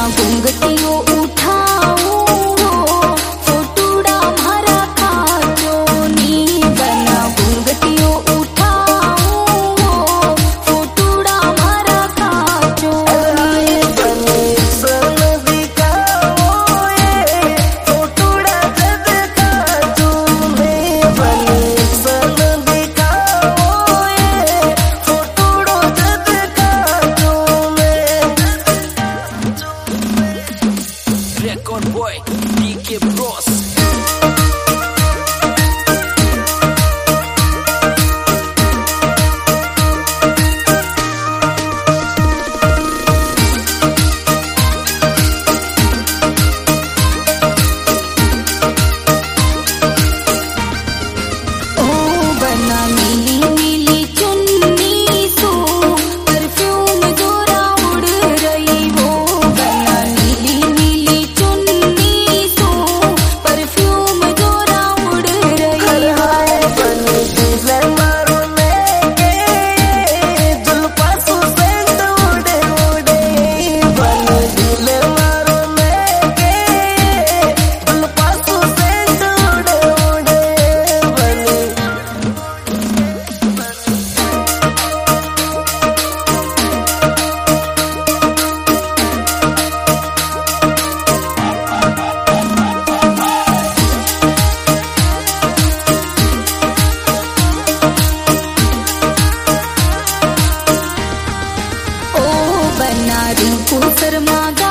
घूंघटियो उठाऊं फोटूड़ा मारा खाचो नी बना घूंघटियो उठाऊं फोटूड़ा मारा खाचो बने सन दिखाओ ये फोटूड़ा जब खाचो में बने सन दिखाओ ये फोटूड़ो जब खाचो में Record Boy, DK Bros. ओ बना नीली नीली चुन्नी सो परफ्यूम जोरा उड़ रही वो बना नीली नीली चुन्नी सो परफ्यूम जोरा उड़ रही हाय बने दिल मारो में के जुल्फा सु सेंट उड़े उड़े बने दिल मारो में के जुल्फा सु सेंट उड़े उड़े बने ओ बना रूप शर्मा